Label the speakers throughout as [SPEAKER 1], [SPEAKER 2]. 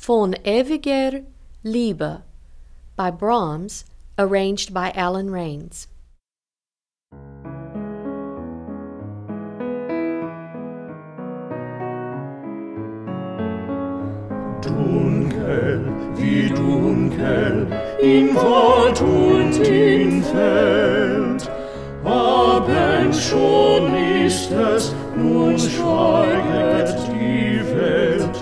[SPEAKER 1] Von ewiger Liebe by Brahms, arranged by Alan Rains.
[SPEAKER 2] Dunkel, wie dunkel, in Wald und in Feld, Abend schon ist es, nun schweiget die Welt.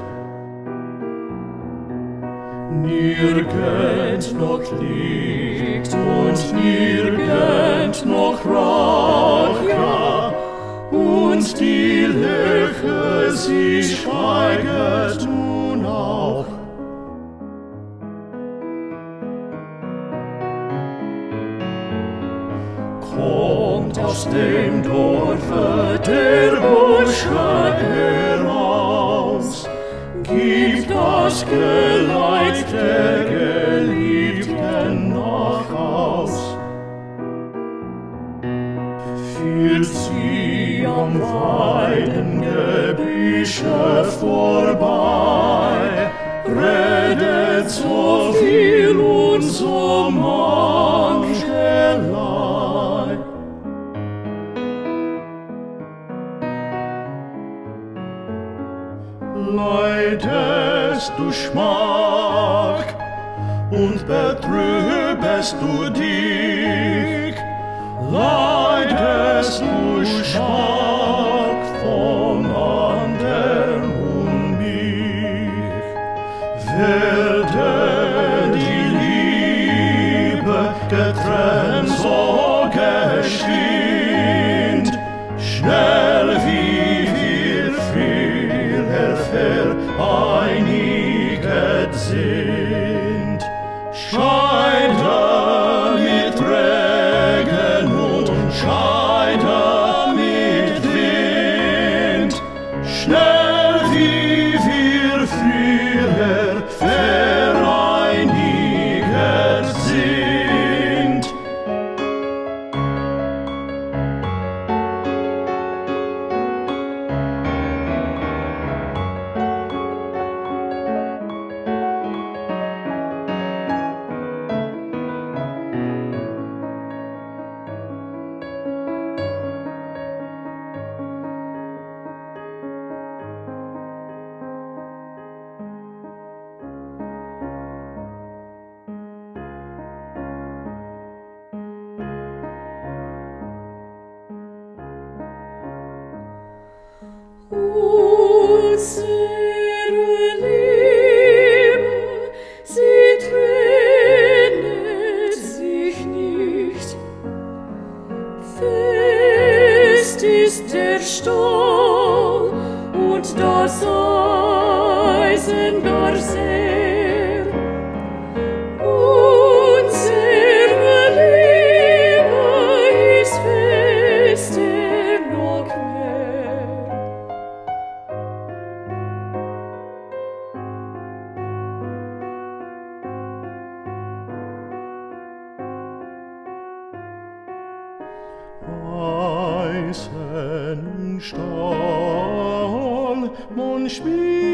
[SPEAKER 2] Nirgend noch Licht und nirgend noch Rache, und die Lerche, sie schweiget nun auch. Kommt aus dem Dorfe der Bursche heraus, gibt das Geleit der Geliebten nach Haus. Führt sie am Weidengebüsche vorbei, redet so viel und so mancherlei. Leidest du Schmack und betrübest du dich, leidest du Schmack von andern und mich. Werde die Liebe getrennt so geschwind, schnell wie wir früher vereiniget sind. Scheide mit Regen und scheide mit Wind, schnell wie wir früher vereiniget sind.
[SPEAKER 3] Unsere Liebe, sie trennet sich nicht. Fest ist der Stahl und das Eisen gar sehr. Unsere Liebe ist fester noch mehr.
[SPEAKER 2] Eisen, Stahl, man spielt